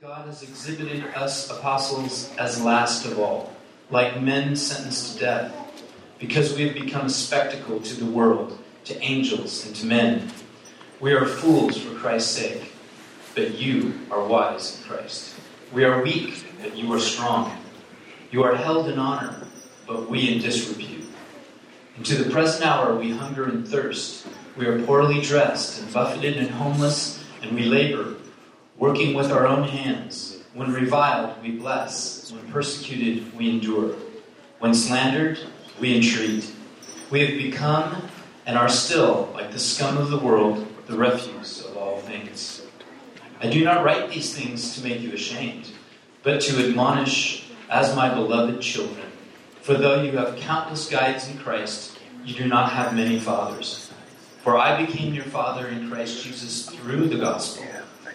God has exhibited us apostles as last of all, like men sentenced to death, because we have become a spectacle to the world, to angels and to men. We are fools for Christ's sake, but you are wise in Christ. We are weak, but you are strong. You are held in honor, but we in disrepute. And to the present hour we hunger and thirst. We are poorly dressed and buffeted and homeless, and we labor, working with our own hands. When reviled, we bless. When persecuted, we endure. When slandered, we entreat. We have become and are still, like the scum of the world, the refuse of all things. I do not write these things to make you ashamed, but to admonish as my beloved children. For though you have countless guides in Christ, you do not have many fathers. For I became your father in Christ Jesus through the gospel.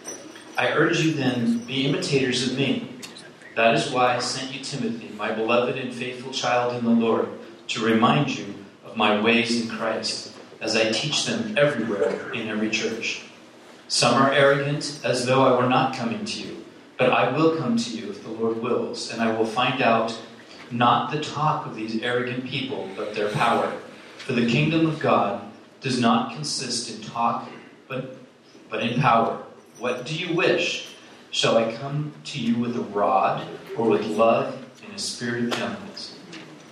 I urge you then, be imitators of me. That is why I sent you Timothy, my beloved and faithful child in the Lord, to remind you of my ways in Christ, as I teach them everywhere in every church. Some are arrogant, as though I were not coming to you, but I will come to you if the Lord wills, and I will find out not the talk of these arrogant people, but their power. For the kingdom of God does not consist in talk, but in power. What do you wish? Shall I come to you with a rod, or with love and a spirit of gentleness?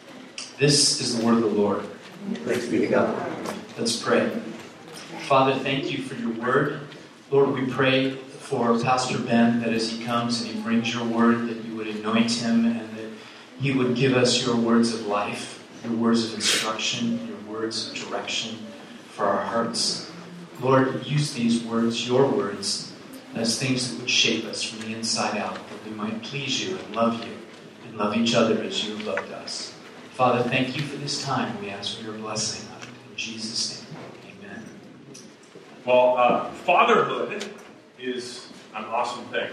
This is the word of the Lord. Thanks be to God. Let's pray. Father, thank you for your word. Lord, we pray for Pastor Ben, that as he comes and he brings your word, that you would anoint him and that he would give us your words of life, your words of instruction, your words of direction for our hearts. Lord, use these words, your words, as things that would shape us from the inside out, that we might please you and love each other as you have loved us. Father, thank you for this time. We ask for your blessing on it. In Jesus' name, amen. Well, fatherhood is an awesome thing.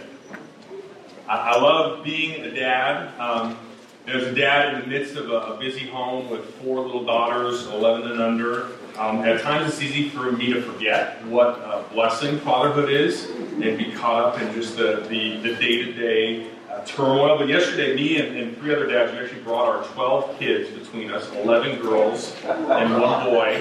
I love being a dad. As a dad in the midst of a busy home with 4 little daughters, 11 and under, at times it's easy for me to forget what a blessing fatherhood is and be caught up in just the day-to-day turmoil. But yesterday, me and 3 other dads, we actually brought our 12 kids between us, 11 girls and 1 boy.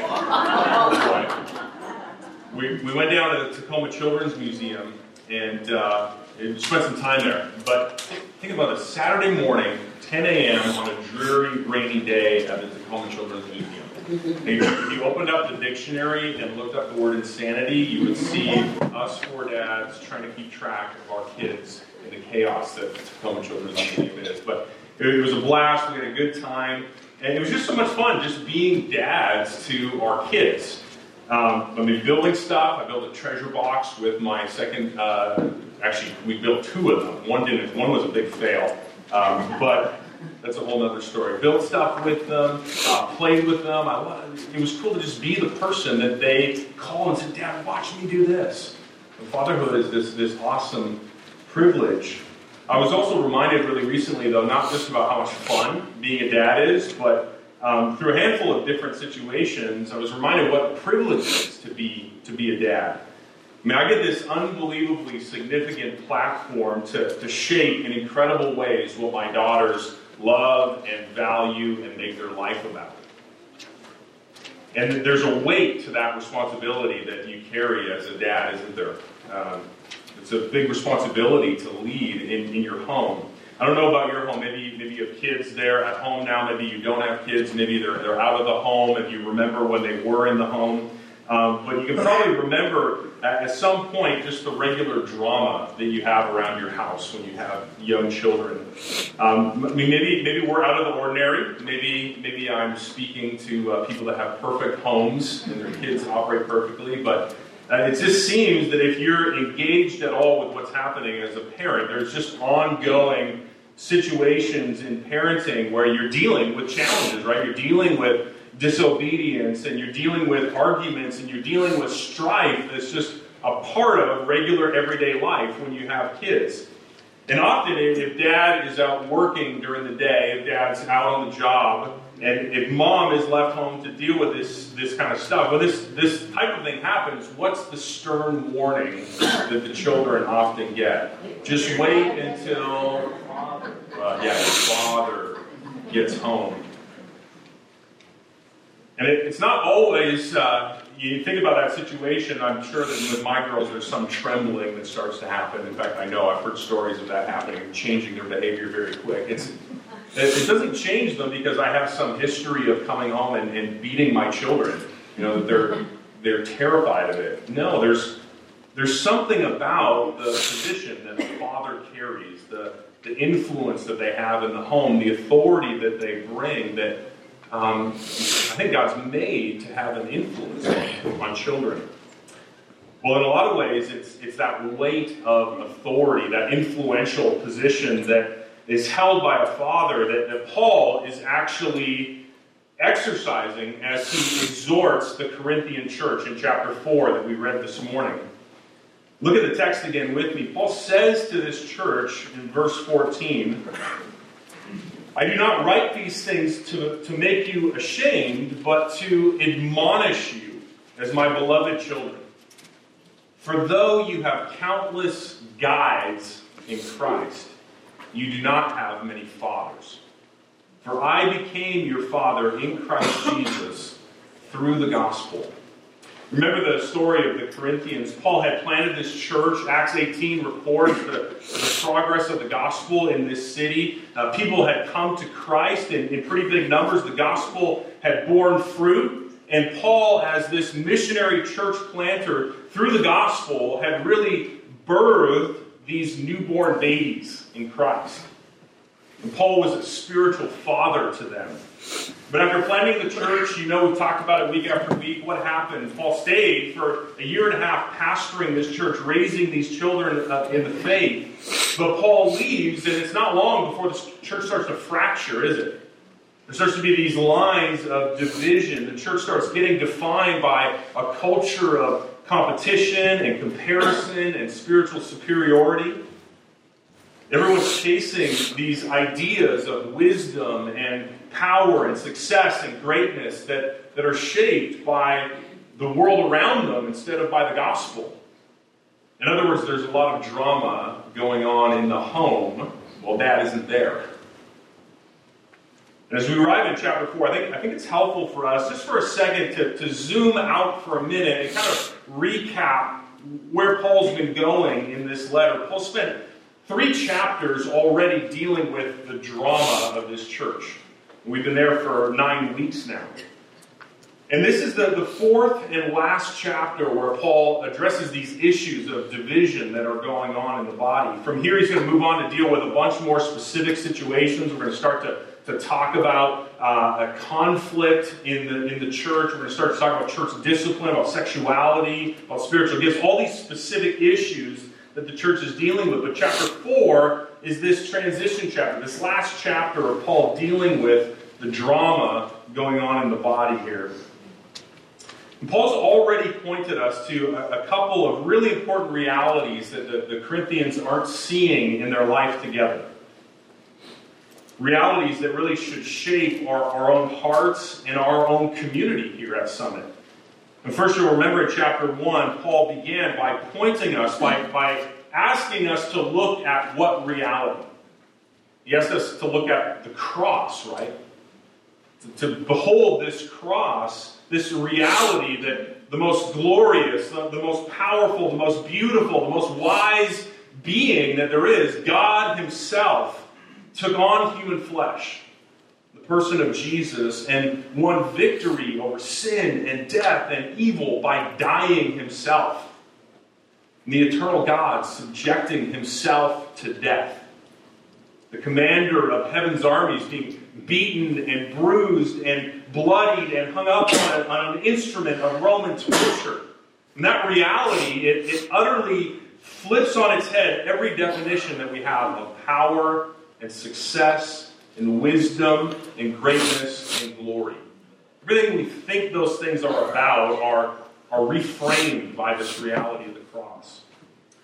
We went down to the Tacoma Children's Museum and spent some time there. But think about it, Saturday morning, 10 a.m. on a dreary, rainy day at the Tacoma Children's Museum. If you opened up the dictionary and looked up the word insanity, you would see us 4 dads trying to keep track of our kids in the chaos that Tacoma Children's Museum is. But it was a blast. We had a good time. And it was just so much fun just being dads to our kids. Building stuff. I built a treasure box with my second, actually, we built 2 of them. One didn't. One was a big fail. But that's a whole other story. Built stuff with them, played with them. It was cool to just be the person that they call and say, Dad, watch me do this. And fatherhood is this awesome privilege. I was also reminded really recently, though, not just about how much fun being a dad is, but through a handful of different situations, I was reminded what a privilege it is to be a dad. I mean, I get this unbelievably significant platform to shape in incredible ways what my daughters love and value and make their life about. And there's a weight to that responsibility that you carry as a dad, isn't there? It's a big responsibility to lead in your home. I don't know about your home. Maybe you have kids there at home now. Maybe you don't have kids. Maybe they're out of the home and you remember when they were in the home. But you can probably remember at some point just the regular drama that you have around your house when you have young children. Maybe we're out of the ordinary. Maybe I'm speaking to people that have perfect homes and their kids operate perfectly. But it just seems that if you're engaged at all with what's happening as a parent, there's just ongoing situations in parenting where you're dealing with challenges, right? You're dealing with disobedience, and you're dealing with arguments, and you're dealing with strife that's just a part of regular everyday life when you have kids. And often if dad is out working during the day, if dad's out on the job, And if mom is left home to deal with this kind of stuff, when this type of thing happens, what's the stern warning that the children often get? Just wait until the father gets home. And it's not always, you think about that situation, I'm sure that with my girls there's some trembling that starts to happen. In fact, I know I've heard stories of that happening, changing their behavior very quick. It doesn't change them because I have some history of coming home and beating my children. They're terrified of it. No, there's something about the position that the father carries, the influence that they have in the home, the authority that they bring that I think God's made to have an influence on children. Well, in a lot of ways, it's that weight of authority, that influential position that is held by a father that Paul is actually exercising as he exhorts the Corinthian church in chapter 4 that we read this morning. Look at the text again with me. Paul says to this church in verse 14, I do not write these things to make you ashamed, but to admonish you as my beloved children. For though you have countless guides in Christ, you do not have many fathers. For I became your father in Christ Jesus through the gospel. Remember the story of the Corinthians. Paul had planted this church. Acts 18 records the progress of the gospel in this city. People had come to Christ in pretty big numbers. The gospel had borne fruit. And Paul, as this missionary church planter through the gospel, had really birthed these newborn babies in Christ. And Paul was a spiritual father to them. But after planting the church, we've talked about it week after week. What happened? Paul stayed for a year and a half pastoring this church, raising these children in the faith. But Paul leaves, and it's not long before the church starts to fracture, is it? There starts to be these lines of division. The church starts getting defined by a culture of competition and comparison and spiritual superiority. Everyone's chasing these ideas of wisdom and power and success and greatness that are shaped by the world around them instead of by the gospel. In other words, there's a lot of drama going on in the home while dad isn't there. And as we arrive in chapter 4, I think it's helpful for us, just for a second, to zoom out for a minute and kind of recap where Paul's been going in this letter. Paul spent 3 chapters already dealing with the drama of this church. We've been there for 9 weeks now. And this is the 4th and last chapter where Paul addresses these issues of division that are going on in the body. From here, he's going to move on to deal with a bunch more specific situations. We're going to start to talk about a conflict in the church. We're going to start to talk about church discipline, about sexuality, about spiritual gifts, all these specific issues that the church is dealing with. But chapter 4 is this transition chapter, this last chapter of Paul dealing with the drama going on in the body here. And Paul's already pointed us to a couple of really important realities that the Corinthians aren't seeing in their life together. Realities that really should shape our own hearts and our own community here at Summit. And first, you'll remember in chapter 1, Paul began by pointing us, by asking us to look at what reality? He asked us to look at the cross, right? To behold this cross, this reality that the most glorious, the most powerful, the most beautiful, the most wise being that there is, God himself, took on human flesh, the person of Jesus, and won victory over sin and death and evil by dying himself. And the eternal God subjecting himself to death. The commander of heaven's armies being beaten and bruised and bloodied and hung up on an instrument of Roman torture. And that reality, it utterly flips on its head every definition that we have of power and success and wisdom and greatness and glory. Everything we think those things are about are reframed by this reality of the cross.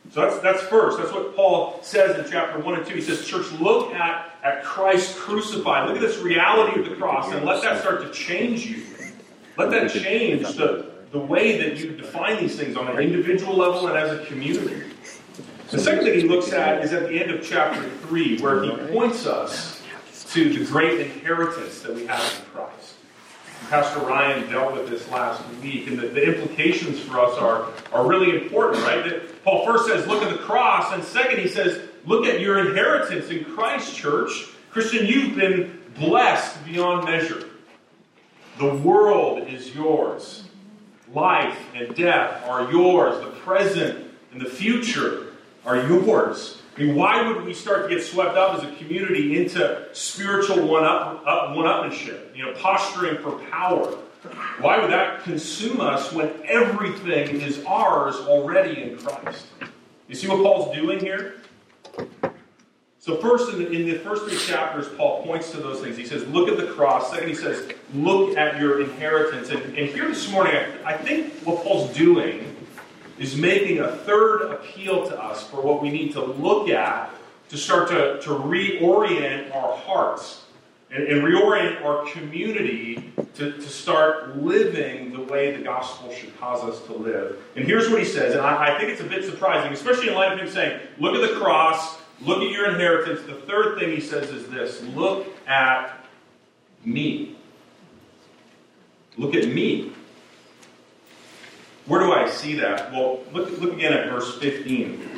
So that's first. That's what Paul says in chapter 1 and 2. He says, church, look at Christ crucified. Look at this reality of the cross, and let that start to change you. Let that change the way that you define these things on an individual level and as a community. The second thing he looks at is at the end of chapter 3, where he points us to the great inheritance that we have in Christ. Pastor Ryan dealt with this last week, and the implications for us are really important, right? That Paul first says, look at the cross, and second he says, look at your inheritance in Christ, church. Christian, you've been blessed beyond measure. The world is yours. Life and death are yours. The present and the future are yours. I mean, why would we start to get swept up as a community into spiritual one-upmanship, posturing for power? Why would that consume us when everything is ours already in Christ? You see what Paul's doing here? So first, in the first 3 chapters, Paul points to those things. He says, look at the cross. Second, he says, look at your inheritance. And here this morning, I think what Paul's doing is making a third appeal to us for what we need to look at to start to reorient our hearts and reorient our community to start living the way the gospel should cause us to live. And here's what he says, and I think it's a bit surprising, especially in light of him saying, look at the cross, look at your inheritance. The third thing he says is this, look at me. Look at me. Where do I see that? Well, look again at verse 15.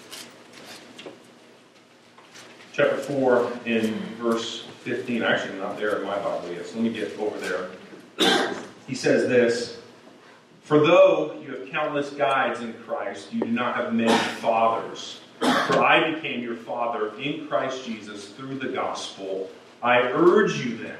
Chapter 4 in verse 15. Actually, I'm not there in my Bible yet, so let me get over there. He says this, for though you have countless guides in Christ, you do not have many fathers. For I became your father in Christ Jesus through the gospel. I urge you then,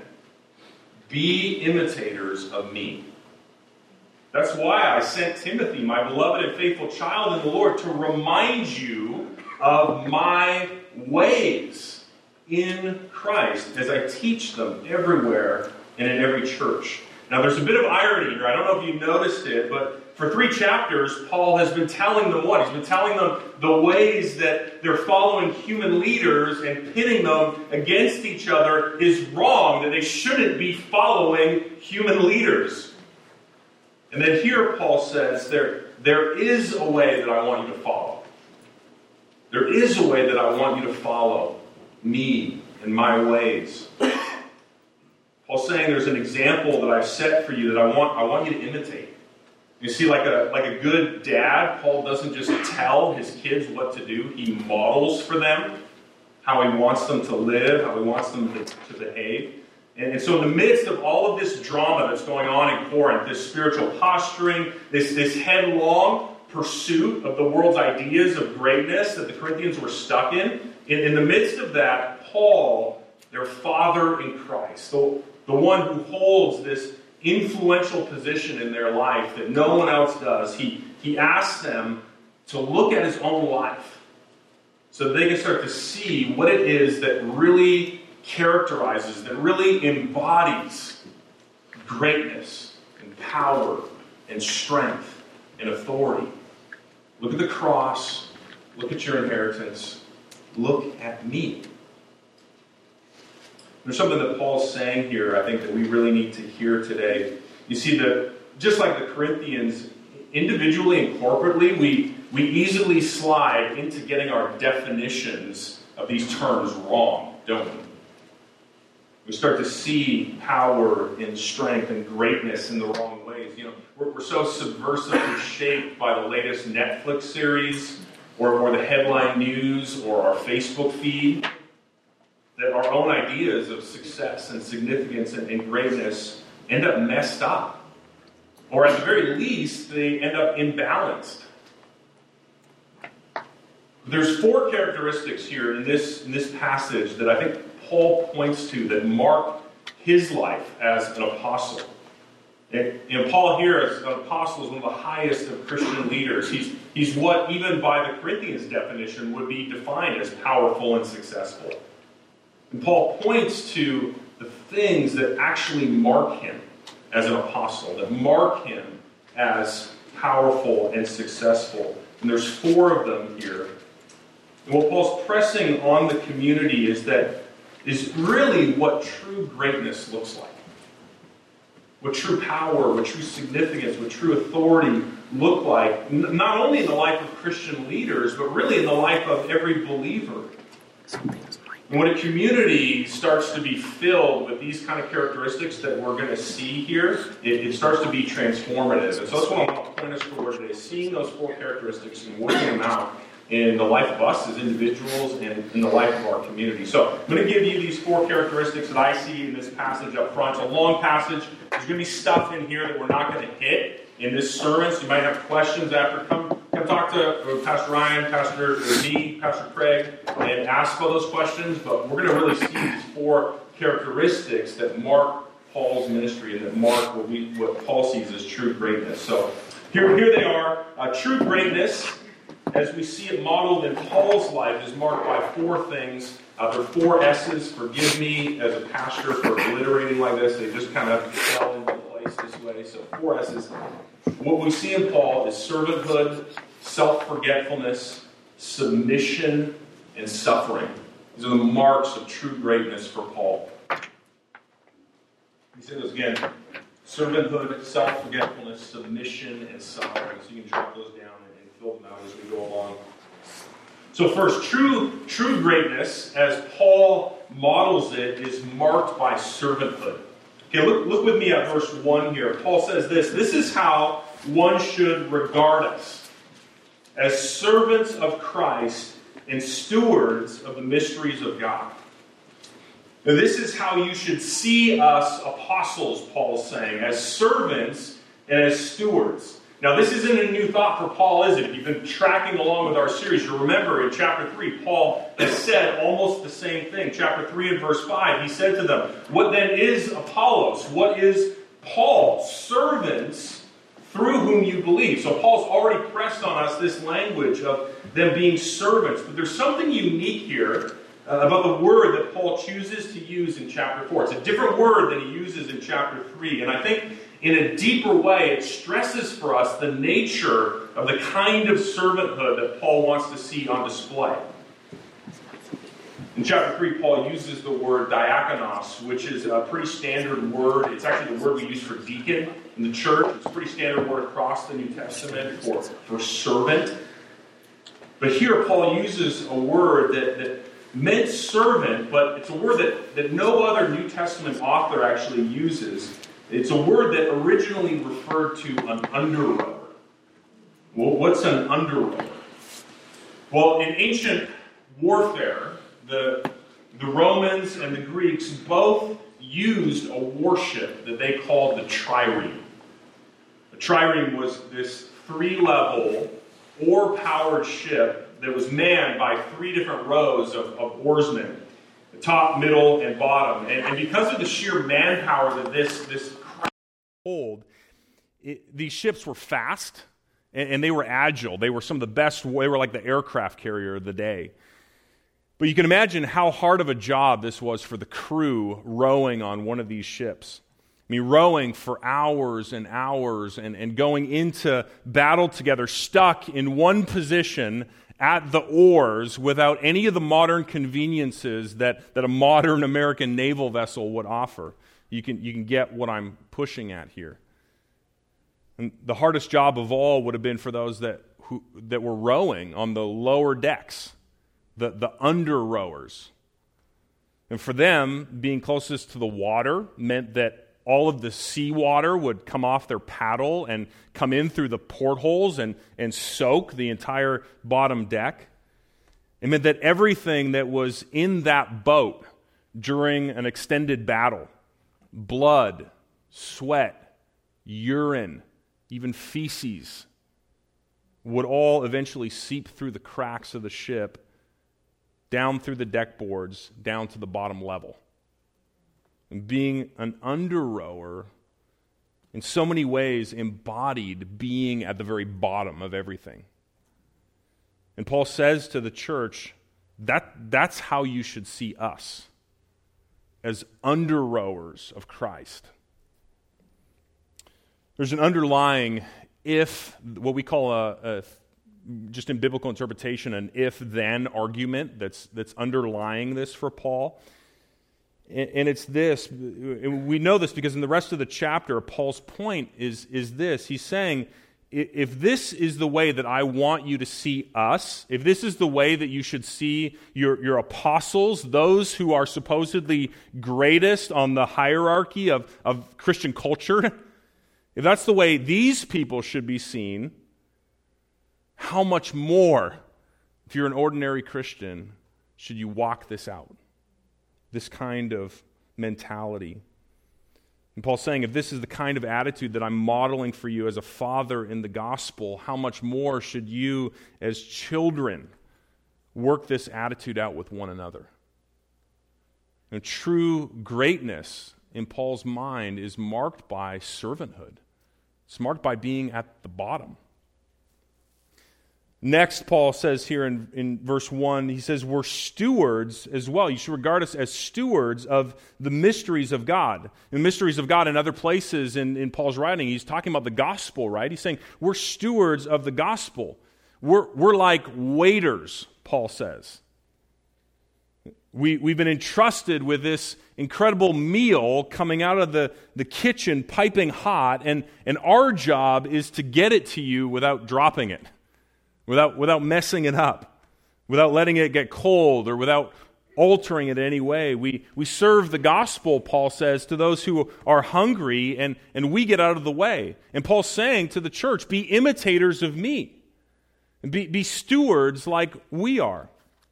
be imitators of me. That's why I sent Timothy, my beloved and faithful child in the Lord, to remind you of my ways in Christ as I teach them everywhere and in every church. Now, there's a bit of irony here. I don't know if you noticed it, but for 3 chapters, Paul has been telling them what? He's been telling them the ways that they're following human leaders and pitting them against each other is wrong, that they shouldn't be following human leaders. And then here Paul says, there is a way that I want you to follow. There is a way that I want you to follow me and my ways. Paul's saying there's an example that I've set for you that I want you to imitate. You see, like a good dad, Paul doesn't just tell his kids what to do. He models for them how he wants them to live, how he wants them to behave. And so in the midst of all of this drama that's going on in Corinth, this spiritual posturing, this headlong pursuit of the world's ideas of greatness that the Corinthians were stuck in the midst of that, Paul, their father in Christ, the one who holds this influential position in their life that no one else does, he asks them to look at his own life so that they can start to see what it is that really characterizes, that really embodies greatness and power and strength and authority. Look at the cross. Look at your inheritance. Look at me. There's something that Paul's saying here, I think, that we really need to hear today. You see, that just like the Corinthians, individually and corporately, we easily slide into getting our definitions of these terms wrong, don't we? We start to see power and strength and greatness in the wrong ways. We're so subversively shaped by the latest Netflix series or the headline news or our Facebook feed that our own ideas of success and significance and greatness end up messed up. Or at the very least, they end up imbalanced. There's 4 characteristics here in this passage that I think Paul points to that mark his life as an apostle. And Paul here as an apostle is one of the highest of Christian leaders. He's what, even by the Corinthians' definition, would be defined as powerful and successful. And Paul points to the things that actually mark him as an apostle, that mark him as powerful and successful. And there's 4 of them here. And what Paul's pressing on the community is really what true greatness looks like. What true power, what true significance, what true authority look like, not only in the life of Christian leaders, but really in the life of every believer. And when a community starts to be filled with these kind of characteristics that we're going to see here, it starts to be transformative. And so that's what I want to point us toward today, seeing those 4 characteristics and working them out in the life of us as individuals and in the life of our community. So I'm going to give you these 4 characteristics that I see in this passage up front. It's a long passage. There's going to be stuff in here that we're not going to hit in this sermon, so you might have questions after. Come talk to Pastor Ryan, Pastor me, Pastor Craig, and ask all those questions. But we're going to really see these 4 characteristics that mark Paul's ministry and that mark what Paul sees as true greatness. So here they are. True greatness, as we see it modeled in Paul's life, is marked by 4 things. There are 4 S's. Forgive me as a pastor for alliterating like this. They just kind of fell into place this way. So 4 S's. What we see in Paul is servanthood, self-forgetfulness, submission, and suffering. These are the marks of true greatness for Paul. Let me say those again. Servanthood, self-forgetfulness, submission, and suffering. So you can jot those down and fill them out as we go along. So first, true greatness, as Paul models it, is marked by servanthood. Okay, look with me at verse 1 here. Paul says this: "This is how one should regard us, as servants of Christ and stewards of the mysteries of God." Now, this is how you should see us apostles, Paul's saying, as servants and as stewards. Now, this isn't a new thought for Paul, is it? If you've been tracking along with our series, you'll remember in chapter 3, Paul has said almost the same thing. Chapter 3 and verse 5, he said to them, "What then is Apollos? What is Paul? Servants through whom you believe." So Paul's already pressed on us this language of them being servants. But there's something unique here about the word that Paul chooses to use in chapter 4. It's a different word than he uses in chapter 3. And I think in a deeper way, it stresses for us the nature of the kind of servanthood that Paul wants to see on display. In chapter 3, Paul uses the word diakonos, which is a pretty standard word. It's actually the word we use for deacon in the church. It's a pretty standard word across the New Testament for servant. But here Paul uses a word that meant servant, but it's a word that no other New Testament author actually uses. It's a word that originally referred to an under-rower. Well, what's an under-rower? Well, in ancient warfare, the Romans and the Greeks both used a warship that they called the trireme. The trireme was this 3-level, oar-powered ship that was manned by 3 different rows of oarsmen, the top, middle, and bottom. And because of the sheer manpower that this craft hold, these ships were fast and they were agile. They were some of the best. They were like the aircraft carrier of the day. But you can imagine how hard of a job this was for the crew rowing on one of these ships. I mean, rowing for hours and hours and going into battle together, stuck in one position at the oars without any of the modern conveniences that a modern American naval vessel would offer. You can get what I'm pushing at here. And the hardest job of all would have been for those that were rowing on the lower decks, the under rowers. And for them, being closest to the water meant that all of the seawater would come off their paddle and come in through the portholes and soak the entire bottom deck. It meant that everything that was in that boat during an extended battle, blood, sweat, urine, even feces, would all eventually seep through the cracks of the ship, down through the deck boards, down to the bottom level. And being an under-rower, in so many ways, embodied being at the very bottom of everything. And Paul says to the church, that's how you should see us, as under-rowers of Christ. There's an underlying what we call just in biblical interpretation, an if-then argument that's underlying this for Paul. And it's this. We know this because in the rest of the chapter, Paul's point is this. He's saying, if this is the way that I want you to see us, if this is the way that you should see your apostles, those who are supposedly greatest on the hierarchy of Christian culture, if that's the way these people should be seen, how much more, if you're an ordinary Christian, should you walk this out? This kind of mentality. And Paul's saying, if this is the kind of attitude that I'm modeling for you as a father in the gospel, how much more should you, as children, work this attitude out with one another? And true greatness, in Paul's mind, is marked by servanthood. It's marked by being at the bottom. Next, Paul says here in verse 1, he says, we're stewards as well. You should regard us as stewards of the mysteries of God. The mysteries of God in other places in Paul's writing, he's talking about the gospel, right? He's saying we're stewards of the gospel. We're like waiters, Paul says. We've been entrusted with this incredible meal coming out of the kitchen, piping hot, and our job is to get it to you without dropping it. Without messing it up, without letting it get cold, or without altering it in any way. We serve the gospel, Paul says, to those who are hungry, and we get out of the way. And Paul's saying to the church, be imitators of me. Be stewards like we are.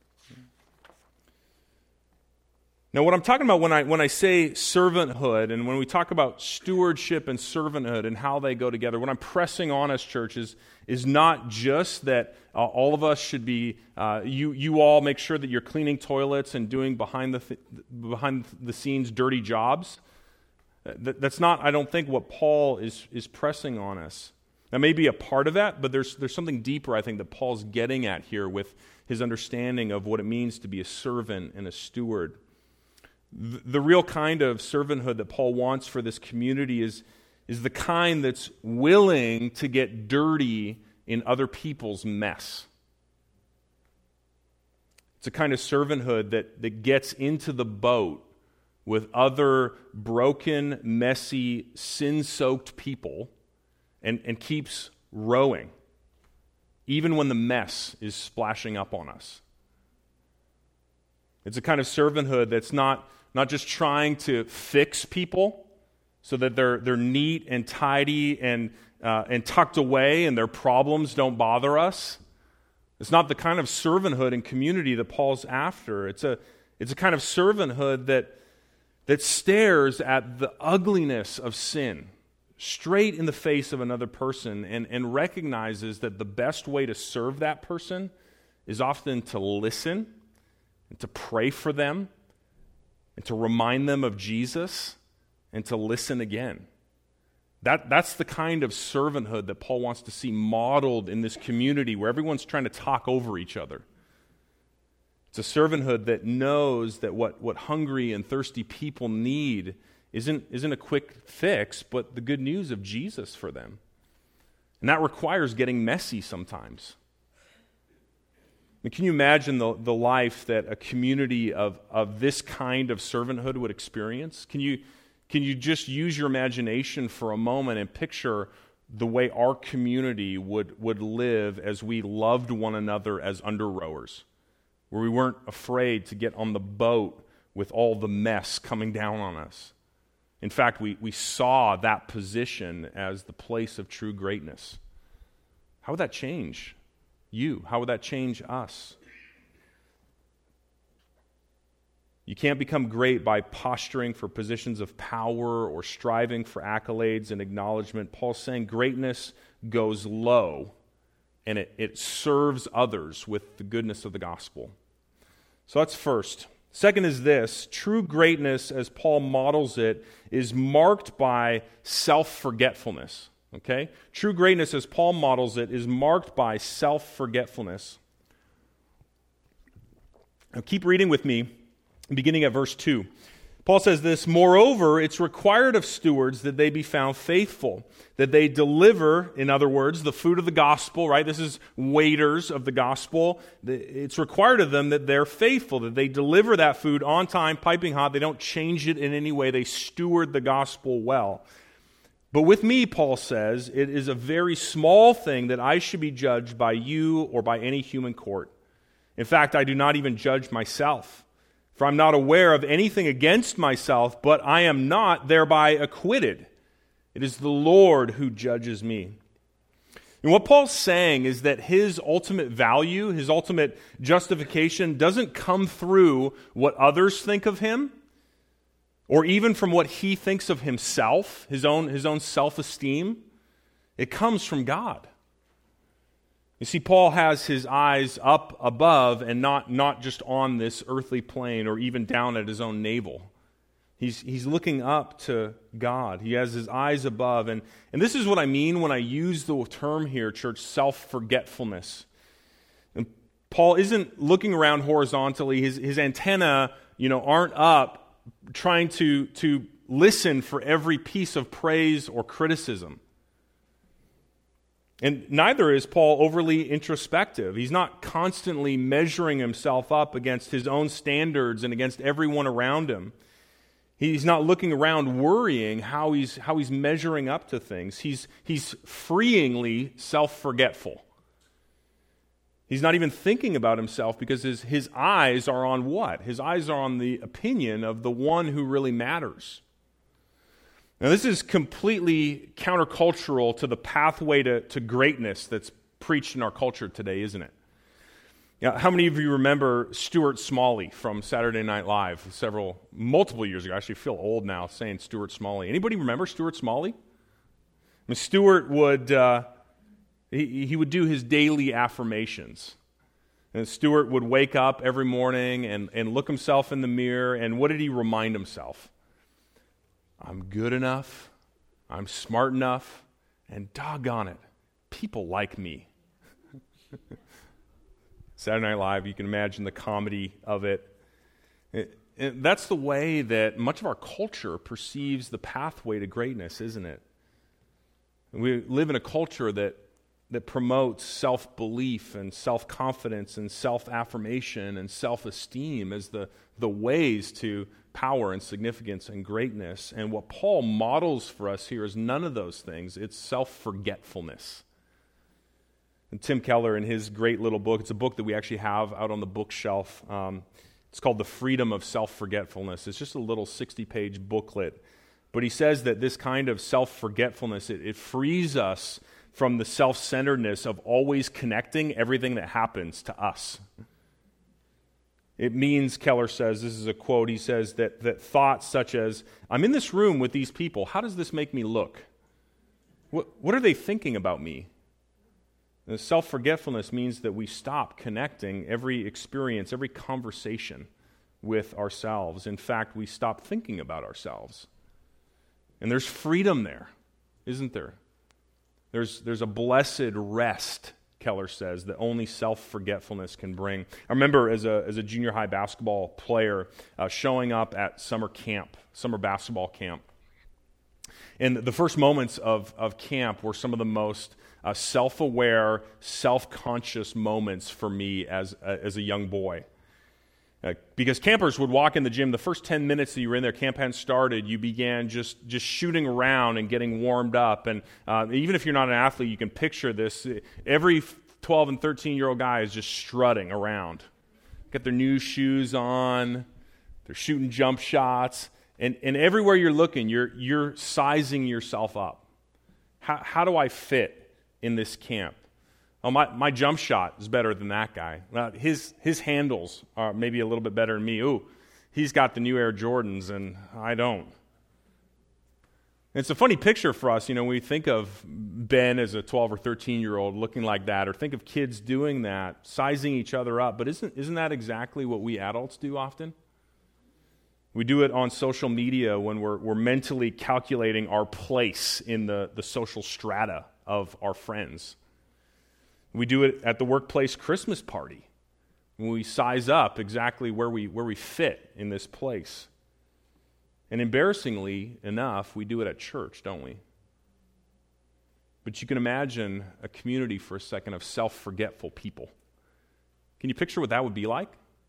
Now, what I'm talking about when I say servanthood, and when we talk about stewardship and servanthood and how they go together, what I'm pressing on us, church, is not just that all of us should be, you all make sure that you're cleaning toilets and doing behind the scenes dirty jobs. That's not, I don't think, what Paul is pressing on us. That may be a part of that, but there's something deeper, I think, that Paul's getting at here with his understanding of what it means to be a servant and a steward. The real kind of servanthood that Paul wants for this community is the kind that's willing to get dirty in other people's mess. It's a kind of servanthood that gets into the boat with other broken, messy, sin-soaked people and keeps rowing, even when the mess is splashing up on us. It's a kind of servanthood that's not just trying to fix people so that they're neat and tidy and tucked away and their problems don't bother us. It's not the kind of servanthood and community that Paul's after. It's a kind of servanthood that stares at the ugliness of sin straight in the face of another person and recognizes that the best way to serve that person is often to listen and to pray for them and to remind them of Jesus and to listen again. That's the kind of servanthood that Paul wants to see modeled in this community where everyone's trying to talk over each other. It's a servanthood that knows that what hungry and thirsty people need isn't a quick fix, but the good news of Jesus for them. And that requires getting messy sometimes. And can you imagine the life that a community of this kind of servanthood would experience? Can you just use your imagination for a moment and picture the way our community would live as we loved one another as under-rowers, where we weren't afraid to get on the boat with all the mess coming down on us? In fact, we saw that position as the place of true greatness. How would that change you? How would that change us? You can't become great by posturing for positions of power or striving for accolades and acknowledgement. Paul's saying greatness goes low, and it serves others with the goodness of the gospel. So that's first. Second is this: true greatness, as Paul models it, is marked by self-forgetfulness. Okay? True greatness, as Paul models it, is marked by self-forgetfulness. Now keep reading with me, beginning at verse 2. Paul says this, moreover, it's required of stewards that they be found faithful, that they deliver, in other words, the food of the gospel, right? This is waiters of the gospel. It's required of them that they're faithful, that they deliver that food on time, piping hot. They don't change it in any way. They steward the gospel well. But with me, Paul says, it is a very small thing that I should be judged by you or by any human court. In fact, I do not even judge myself. For I'm not aware of anything against myself, but I am not thereby acquitted. It is the Lord who judges me. And what Paul's saying is that his ultimate value, his ultimate justification doesn't come through what others think of him, or even from what he thinks of himself, his own self-esteem. It comes from God. You see, Paul has his eyes up above and not just on this earthly plane or even down at his own navel. He's looking up to God. He has his eyes above. And this is what I mean when I use the term here, church, self-forgetfulness. And Paul isn't looking around horizontally. His antenna, aren't up trying to listen for every piece of praise or criticism. And neither is Paul overly introspective. He's not constantly measuring himself up against his own standards and against everyone around him. He's not looking around worrying how he's measuring up to things. He's freeingly self-forgetful. He's not even thinking about himself because his eyes are on what? His eyes are on the opinion of the one who really matters. Now, this is completely countercultural to the pathway to greatness that's preached in our culture today, isn't it? How many of you remember Stuart Smalley from Saturday Night Live multiple years ago? I actually feel old now saying Stuart Smalley. Anybody remember Stuart Smalley? I mean, Stuart would he would do his daily affirmations. And Stuart would wake up every morning and look himself in the mirror, and what did he remind himself? I'm good enough, I'm smart enough, and doggone it, people like me. Saturday Night Live, you can imagine the comedy of it. That's the way that much of our culture perceives the pathway to greatness, isn't it? We live in a culture that promotes self-belief and self-confidence and self-affirmation and self-esteem as the ways to power and significance and greatness. And what Paul models for us here is none of those things. It's self-forgetfulness. And Tim Keller, in his great little book, it's a book that we actually have out on the bookshelf. It's called The Freedom of Self-Forgetfulness. It's just a little 60-page booklet. But he says that this kind of self-forgetfulness, it frees us from the self-centeredness of always connecting everything that happens to us. It means, Keller says, this is a quote, he says that thoughts such as, I'm in this room with these people, how does this make me look? What are they thinking about me? And self-forgetfulness means that we stop connecting every experience, every conversation with ourselves. In fact, we stop thinking about ourselves. And there's freedom there, isn't there? There's a blessed rest, Keller says, that only self-forgetfulness can bring. I remember as a junior high basketball player showing up at summer basketball camp. And the first moments of camp were some of the most self-aware, self-conscious moments for me as a young boy. Because campers would walk in the gym, the first 10 minutes that you were in there, camp hadn't started, you began just shooting around and getting warmed up. And even if you're not an athlete, you can picture this. Every 12 and 13-year-old guy is just strutting around. Got their new shoes on, they're shooting jump shots, and everywhere you're looking, you're sizing yourself up. How do I fit in this camp? Oh, my jump shot is better than that guy. His handles are maybe a little bit better than me. Ooh, he's got the new Air Jordans, and I don't. It's a funny picture for us, when we think of Ben as a 12 or 13-year-old looking like that, or think of kids doing that, sizing each other up. But isn't that exactly what we adults do often? We do it on social media when we're mentally calculating our place in the social strata of our friends. We do it at the workplace Christmas party when we size up exactly where we fit in this place. And embarrassingly enough, we do it at church, don't we? But you can imagine a community for a second of self-forgetful people. Can you picture what that would be like?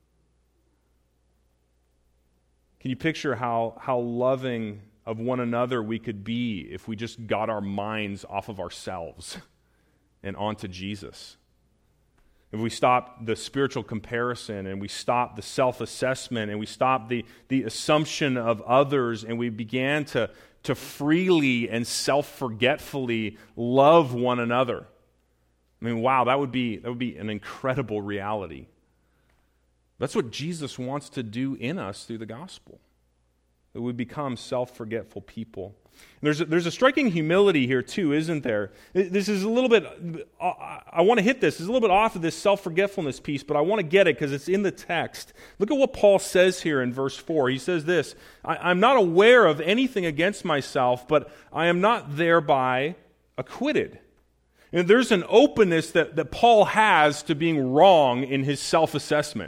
Can you picture how loving of one another we could be if we just got our minds off of ourselves and onto Jesus? If we stop the spiritual comparison and we stop the self-assessment and we stop the assumption of others and we began to freely and self-forgetfully love one another. I mean, wow, that would be an incredible reality. That's what Jesus wants to do in us through the gospel. That we become self-forgetful people. There's a striking humility here too, isn't there? This is a little bit, I want to hit this. It's a little bit off of this self-forgetfulness piece, but I want to get it because it's in the text. Look at what Paul says here in verse 4. He says this, I'm not aware of anything against myself, but I am not thereby acquitted. And there's an openness that Paul has to being wrong in his self-assessment.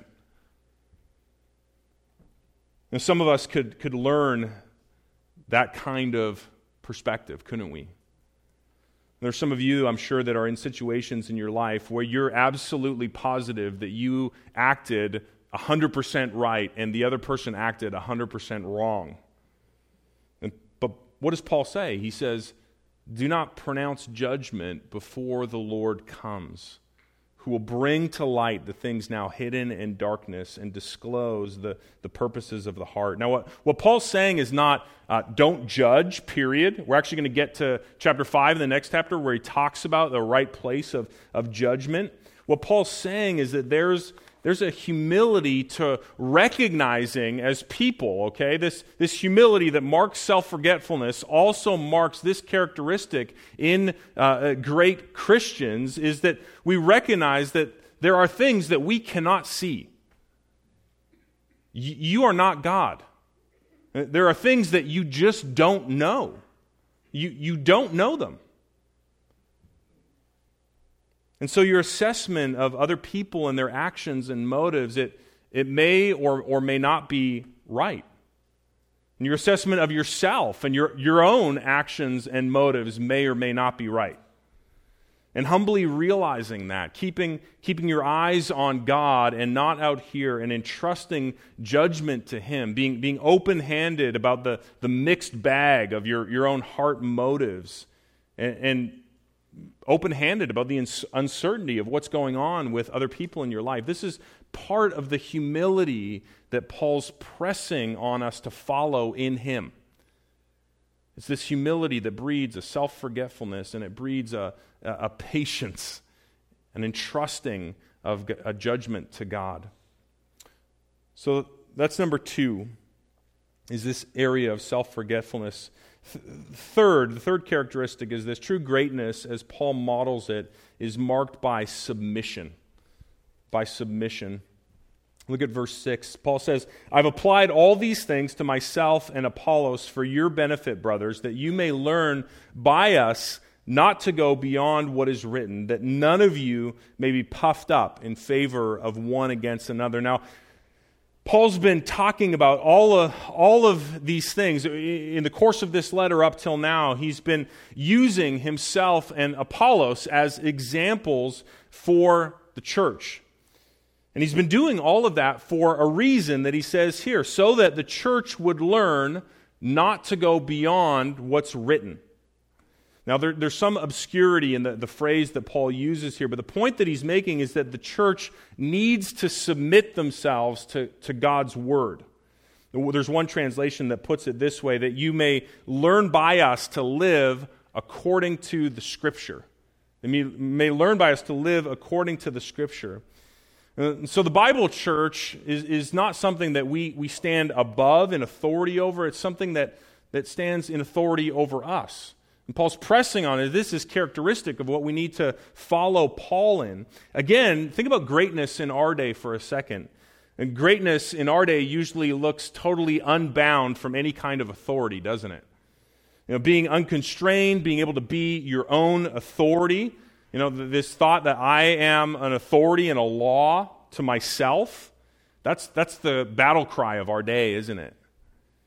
And some of us could learn that kind of perspective, couldn't we? There's some of you, I'm sure, that are in situations in your life where you're absolutely positive that you acted 100% right and the other person acted 100% wrong. But what does Paul say? He says, do not pronounce judgment before the Lord comes, who will bring to light the things now hidden in darkness and disclose the purposes of the heart. Now, what Paul's saying is not don't judge, period. We're actually going to get to chapter 5 in the next chapter where he talks about the right place of judgment. What Paul's saying is that there's a humility to recognizing as people, okay? This humility that marks self-forgetfulness also marks this characteristic in great Christians, is that we recognize that there are things that we cannot see. You are not God. There are things that you just don't know. You don't know them. And so your assessment of other people and their actions and motives, it may or may not be right. And your assessment of yourself and your own actions and motives may or may not be right. And humbly realizing that, keeping your eyes on God and not out here, and entrusting judgment to Him, being open-handed about the mixed bag of your own heart motives, and open-handed about the uncertainty of what's going on with other people in your life. This is part of the humility that Paul's pressing on us to follow in him. It's this humility that breeds a self-forgetfulness, and it breeds a patience, an entrusting of a judgment to God. So that's number 2, is this area of self-forgetfulness. The third characteristic is this: true greatness, as Paul models it, is marked by submission. By submission. Look at verse 6. Paul says, I've applied all these things to myself and Apollos for your benefit, brothers, that you may learn by us not to go beyond what is written, that none of you may be puffed up in favor of one against another. Now, Paul's been talking about all of these things. In the course of this letter up till now, he's been using himself and Apollos as examples for the church. And he's been doing all of that for a reason that he says here, so that the church would learn not to go beyond what's written. Now, there's some obscurity in the phrase that Paul uses here, but the point that he's making is that the church needs to submit themselves to God's word. There's one translation that puts it this way, that you may learn by us to live according to the Scripture. You may learn by us to live according to the Scripture. So the Bible church is not something that we stand above in authority over. It's something that stands in authority over us. And Paul's pressing on it. This is characteristic of what we need to follow Paul in. Again, think about greatness in our day for a second. And greatness in our day usually looks totally unbound from any kind of authority, doesn't it? Being unconstrained, being able to be your own authority. This thought that I am an authority and a law to myself, that's the battle cry of our day, isn't it?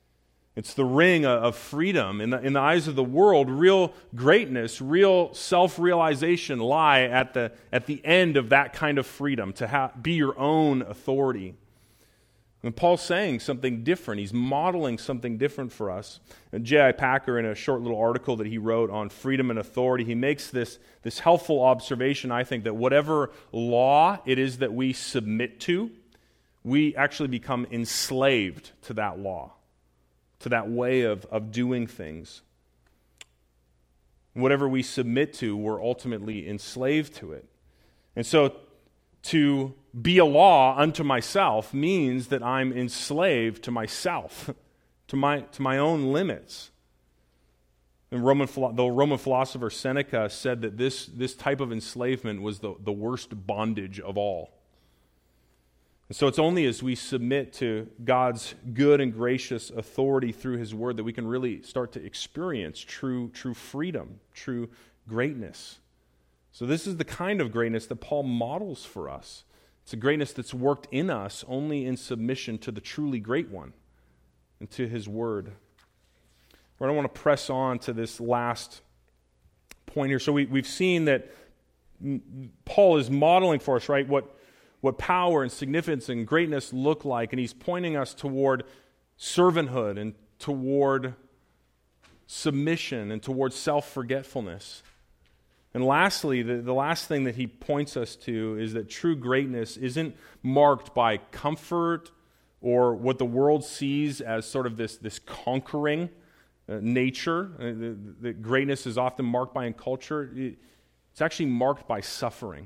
It's the ring of freedom. In the eyes of the world, real greatness, real self-realization lie at the end of that kind of freedom, to be your own authority. And Paul's saying something different. He's modeling something different for us. And J.I. Packer, in a short little article that he wrote on freedom and authority, he makes this helpful observation, I think, that whatever law it is that we submit to, we actually become enslaved to that law, to that way of doing things. Whatever we submit to, we're ultimately enslaved to it. And so to be a law unto myself means that I'm enslaved to myself, to my own limits. And the Roman philosopher Seneca said that this type of enslavement was the worst bondage of all. And so it's only as we submit to God's good and gracious authority through His Word that we can really start to experience true freedom, true greatness. So this is the kind of greatness that Paul models for us. It's a greatness that's worked in us only in submission to the truly great one and to His Word. I don't want to press on to this last point here. So we've seen that Paul is modeling for us, right, what power and significance and greatness look like, and he's pointing us toward servanthood and toward submission and toward self-forgetfulness. And lastly, the last thing that he points us to is that true greatness isn't marked by comfort or what the world sees as sort of this conquering nature that greatness is often marked by in culture. It's actually marked by suffering.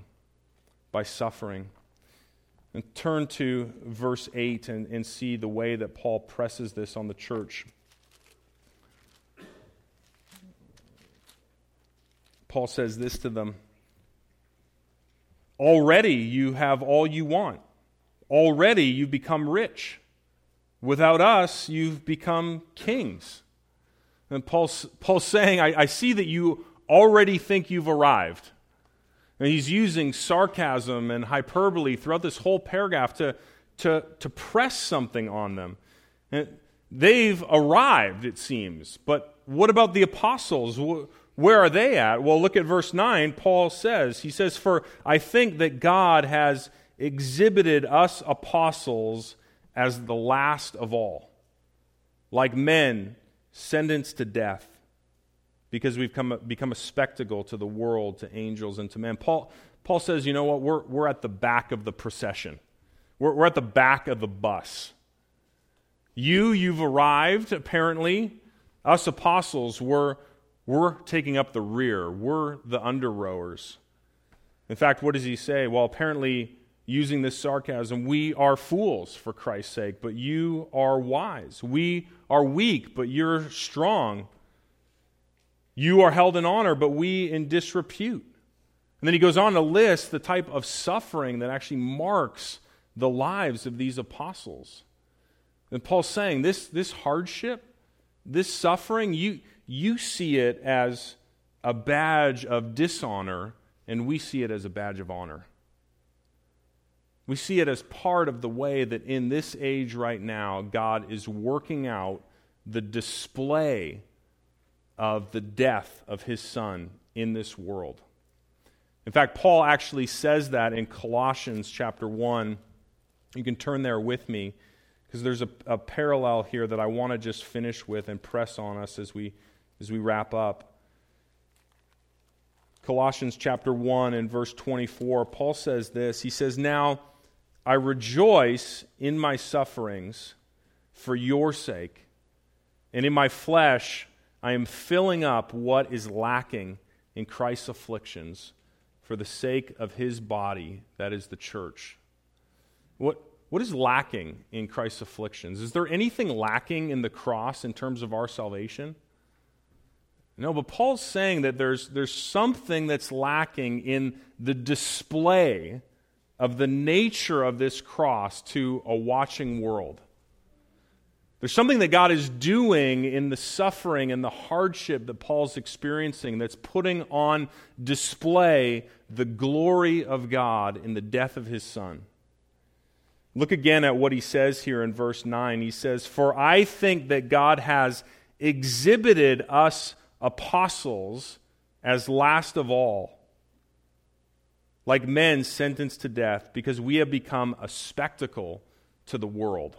And turn to verse 8 and see the way that Paul presses this on the church. Paul says this to them: already you have all you want. Already you've become rich. Without us, you've become kings. And Paul's saying, I see that you already think you've arrived. And he's using sarcasm and hyperbole throughout this whole paragraph to press something on them. And they've arrived, it seems. But what about the apostles? Where are they at? Well, look at verse 9. Paul says, for I think that God has exhibited us apostles as the last of all, like men sentenced to death, because we've become a spectacle to the world, to angels, and to men. Paul says, you know what? We're at the back of the procession. We're at the back of the bus. You've arrived, apparently. Us apostles, we're taking up the rear. We're the under-rowers. In fact, what does he say? Well, apparently, using this sarcasm, we are fools for Christ's sake, but you are wise. We are weak, but you're strong. You are held in honor, but we in disrepute. And then he goes on to list the type of suffering that actually marks the lives of these apostles. And Paul's saying this hardship, this suffering, you see it as a badge of dishonor, and we see it as a badge of honor. We see it as part of the way that in this age right now, God is working out the display of the death of His Son in this world. In fact, Paul actually says that in Colossians chapter 1. You can turn there with me, because there's a parallel here that I want to just finish with and press on us as we wrap up. Colossians chapter 1 and verse 24, Paul says this. He says, now I rejoice in my sufferings for your sake, and in my flesh I am filling up what is lacking in Christ's afflictions for the sake of His body, that is the church. What is lacking in Christ's afflictions? Is there anything lacking in the cross in terms of our salvation? No, but Paul's saying that there's something that's lacking in the display of the nature of this cross to a watching world. There's something that God is doing in the suffering and the hardship that Paul's experiencing that's putting on display the glory of God in the death of His Son. Look again at what he says here in verse 9. He says, "For I think that God has exhibited us apostles as last of all, like men sentenced to death, because we have become a spectacle to the world."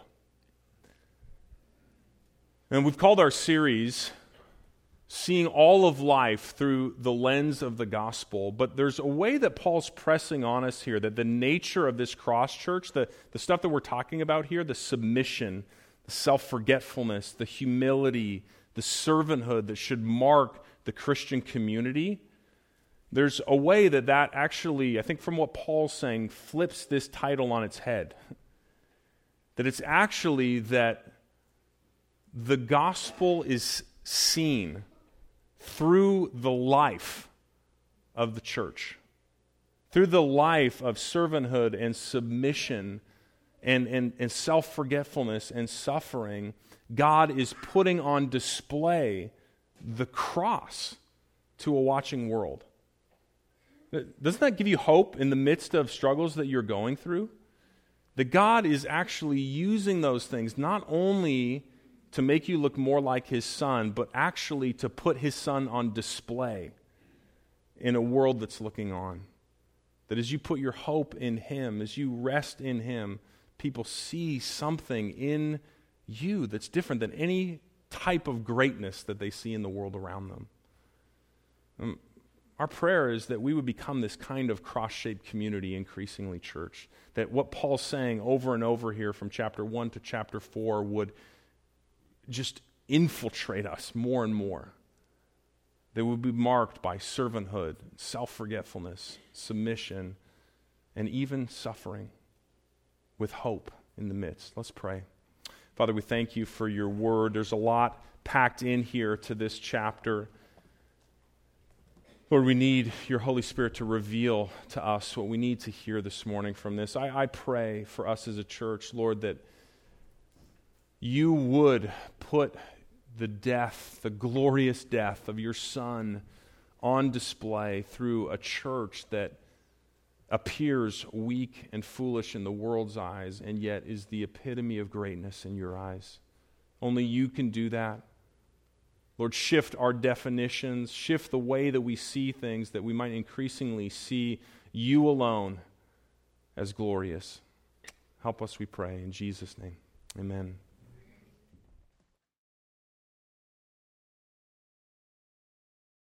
And we've called our series Seeing All of Life Through the Lens of the Gospel. But there's a way that Paul's pressing on us here, that the nature of this cross church, the stuff that we're talking about here, the submission, the self-forgetfulness, the humility, the servanthood that should mark the Christian community, there's a way that actually, I think from what Paul's saying, flips this title on its head. That it's actually that the gospel is seen through the life of the church, through the life of servanthood and submission and self-forgetfulness and suffering. God is putting on display the cross to a watching world. Doesn't that give you hope in the midst of struggles that you're going through? That God is actually using those things not only to make you look more like His Son, but actually to put His Son on display in a world that's looking on. That as you put your hope in Him, as you rest in Him, people see something in you that's different than any type of greatness that they see in the world around them. Our prayer is that we would become this kind of cross-shaped community, increasingly, church. That what Paul's saying over and over here from chapter 1 to chapter 4 would just infiltrate us more and more. They would be marked by servanthood, self-forgetfulness, submission, and even suffering with hope in the midst. Let's pray. Father, we thank you for your word. There's a lot packed in here to this chapter. Lord, we need your Holy Spirit to reveal to us what we need to hear this morning from this. I pray for us as a church, Lord, that you would put the death, the glorious death of your Son on display through a church that appears weak and foolish in the world's eyes and yet is the epitome of greatness in your eyes. Only you can do that. Lord, shift our definitions, shift the way that we see things, that we might increasingly see you alone as glorious. Help us, we pray, in Jesus' name. Amen.